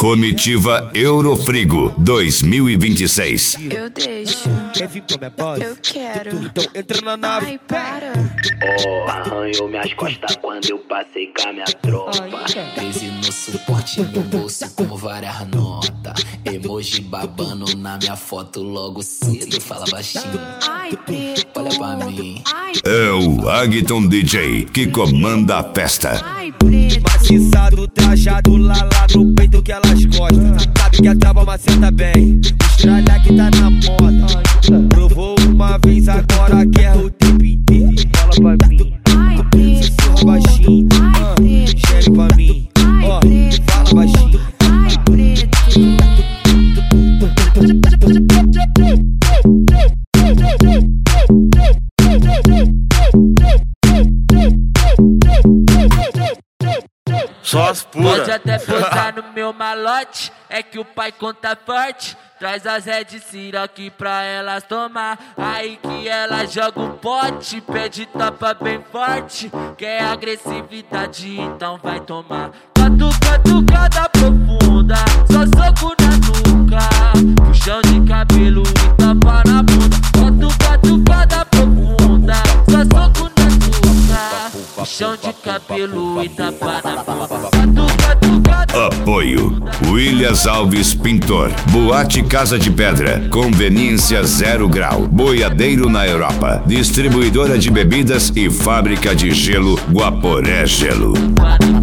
Comitiva Eurofrigo 2026. Eu deixo. Eu quero. Então entra na nave. Ai, para. Arranhou minhas costas quando eu passei com a minha tropa. 13 no suporte no bolso com várias notas. Emoji babando na minha foto logo cedo. Fala baixinho, Ai, preto. olha pra mim. Ai, É o Agton DJ que comanda a festa. ai, preto. Maciçado, trajado, lá no peito que elas gostam. Sabe que a trava maceta bem. Estralha que tá na moda. Provou uma vez, agora quer o tempo inteiro. Fala pra mim. Ai, preto. Sussurra baixinho. Ai, preto. Gere pra mim. Ó, fala baixinho. Ai, preto. Só as puras. Pode até postar no meu malote, é que o pai conta forte. Traz as Red Siroc pra elas tomar. Aí que ela joga o pote, pede tapa bem forte. Quer agressividade, então vai tomar. Catucada profunda, só soco na nuca. Puxão de cabelo e tapa na bunda. Catucada profunda, só soco na nuca. Puxão de cabelo e tapa na bunda. Apoio Williams Alves Pintor, Boate Casa de Pedra, Conveniência 0 Grau, Boiadeiro na Europa, Distribuidora de bebidas e fábrica de gelo Guaporé Gelo.